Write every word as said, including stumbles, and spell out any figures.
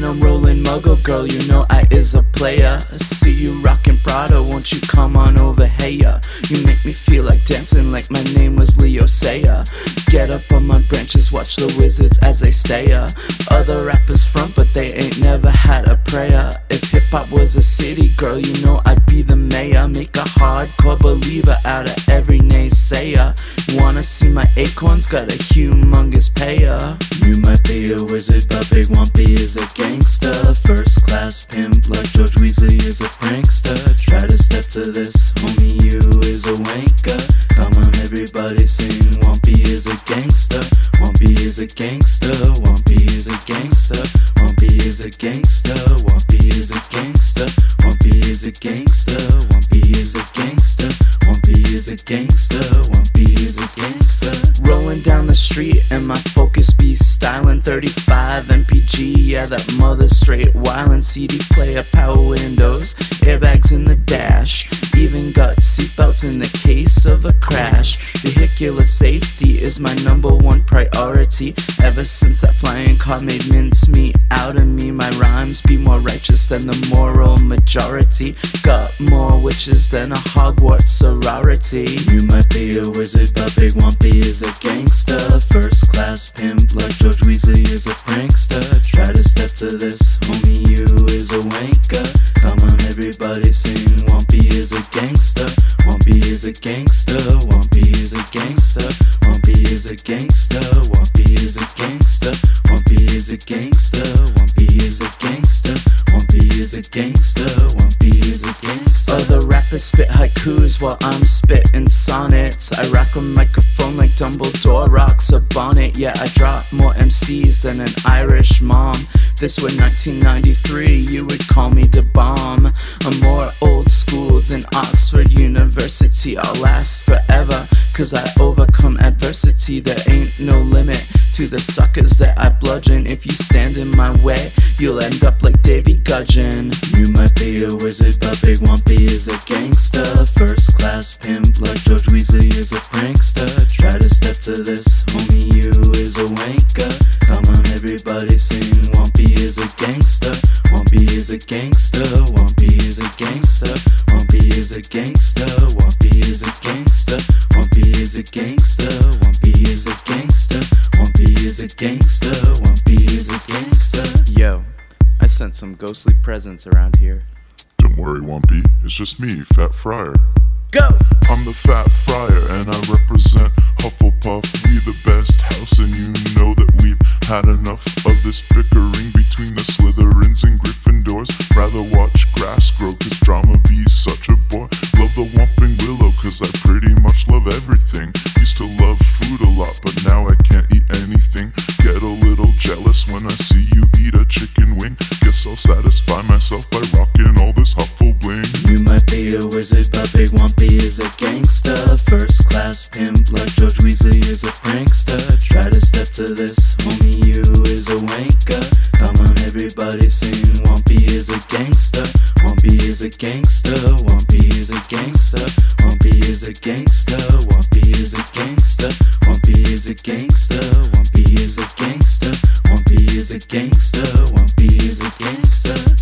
I'm rolling muggle, girl, you know I is a player. I see you rockin' Prada, won't you come on over, hey ya? You make me feel like dancing like my name was Leo Sayer. Get up on my branches, watch the wizards as they stay ya. Other rappers front, but they ain't never had a prayer. If hip-hop was a city, girl, you know I'd be the mayor. Make a hardcore believer out of every naysayer. Wanna see my acorns? Got a humongous payer. You might be a wizard, but Big Wumpy is a gangster. First class pimp like George Weasley is a prankster. Try to step to this, homie, you is a wanker. Come on everybody sing, Wumpy is a gangster. Wumpy is a gangster, Wumpy is a gangster. Wumpy is a gangster, Wumpy is a gangster. Wumpy is a gangster, Wumpy is a gangster. Wumpy is a gangster, Wumpy is a gangster. Rolling down the street and my Focus be stylin'. Thirty-five M P G, yeah that mother straight wildin'. C D player, power windows, airbags in the dash. Even got seatbelts in the case of a crash. Vehicular safety is my number one priority. Ever since that flying car made mincemeat out of me, my rhymes be more righteous than the moral majority. Got more witches than a Hogwarts sorority. You might be a wizard, but Big Wumpy is a gangster. First class pimp like George Weasley is a prankster. Try to step to this, homie, you is a wanker. Come on everybody sing, Wumpy is a gangster. Wumpy is a gangster, Wumpy is a gangster. Wumpy is a gangster, Wumpy is a gangster. Wumpy is a gangster, Wumpy is a gangster. Wumpy is a gangster, Wumpy is a gangster. Other rappers spit haikus while I'm spitting sonnets. I rock a microphone like Dumbledore rocks a bonnet. Yeah, I drop more M Cs than an Irish mom. This was nineteen ninety-three, you would call me the bomb. I'm more old school than Oxford University. I'll last forever, cause I overcome adversity. There ain't no limit to the suckers that I bludgeon. If you stand in my way, you'll end up like Davy Gudgeon. You might be a wizard, but Big Wumpy is a gangster. First class pimp like George Weasley is a prankster. Try to step to this, homie, you is a wanker. Come on everybody sing, Wumpy is a gangster. Wumpy is a gangster, Wumpy is a gangster. Wumpy is a gangster, Wumpy is a gangster. Wumpy is a gangster, Wumpy is a gangster. Wumpy is a gangster, Wumpy is a gangster. Yo, I sent some ghostly presents around here. Don't worry, Wumpy, it's just me, Fat Friar. Go! I'm the Fat Friar and I represent Hufflepuff. We the best house and you know that we've had enough of this bickering between the Slytherins and Gryffindors. Rather watch grass grow cause drama be such a bore. Love the Whomping Willow cause I pretty much love everything. Used to love food a lot but now I can't eat anything. Get a little jealous when I see you eat a chicken wing. Guess I'll satisfy myself by rocking all this Huffle bling. You might be a wizard but Big Wumpy is a gangster. First class pimp like George Weasley is a prankster. Try to step to this, homie, you is a wanker. Come on everybody sing, Wumpy is a gangster. Wumpy is a gangster, Wumpy is a gangster. Wumpy is a gangster, Wumpy is a gangster. Wumpy is a gangster, Wumpy is a gangster. Wumpy is a gangster, Wumpy is a gangster.